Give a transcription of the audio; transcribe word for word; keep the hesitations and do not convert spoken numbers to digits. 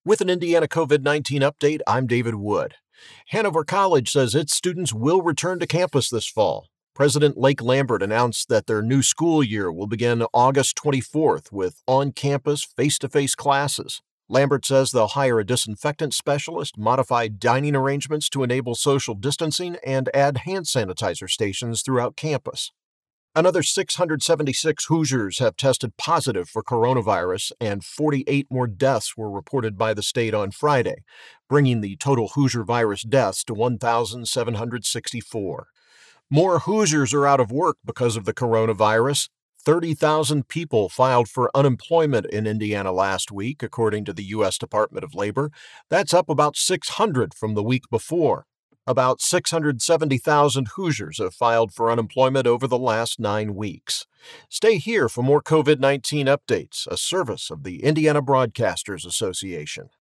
With an Indiana COVID nineteen update, I'm David Wood. Hanover College says its students will return to campus this fall. President Lake Lambert announced that their new school year will begin August twenty-fourth with on-campus, face-to-face classes. Lambert says they'll hire a disinfectant specialist, modify dining arrangements to enable social distancing, and add hand sanitizer stations throughout campus. Another six hundred seventy-six Hoosiers have tested positive for coronavirus, and forty-eight more deaths were reported by the state on Friday, bringing the total Hoosier virus deaths to one thousand seven hundred sixty-four. More Hoosiers are out of work because of the coronavirus. thirty thousand people filed for unemployment in Indiana last week, according to the U S Department of Labor. That's up about six hundred from the week before. About six hundred seventy thousand Hoosiers have filed for unemployment over the last nine weeks. Stay here for more COVID nineteen updates, a service of the Indiana Broadcasters Association.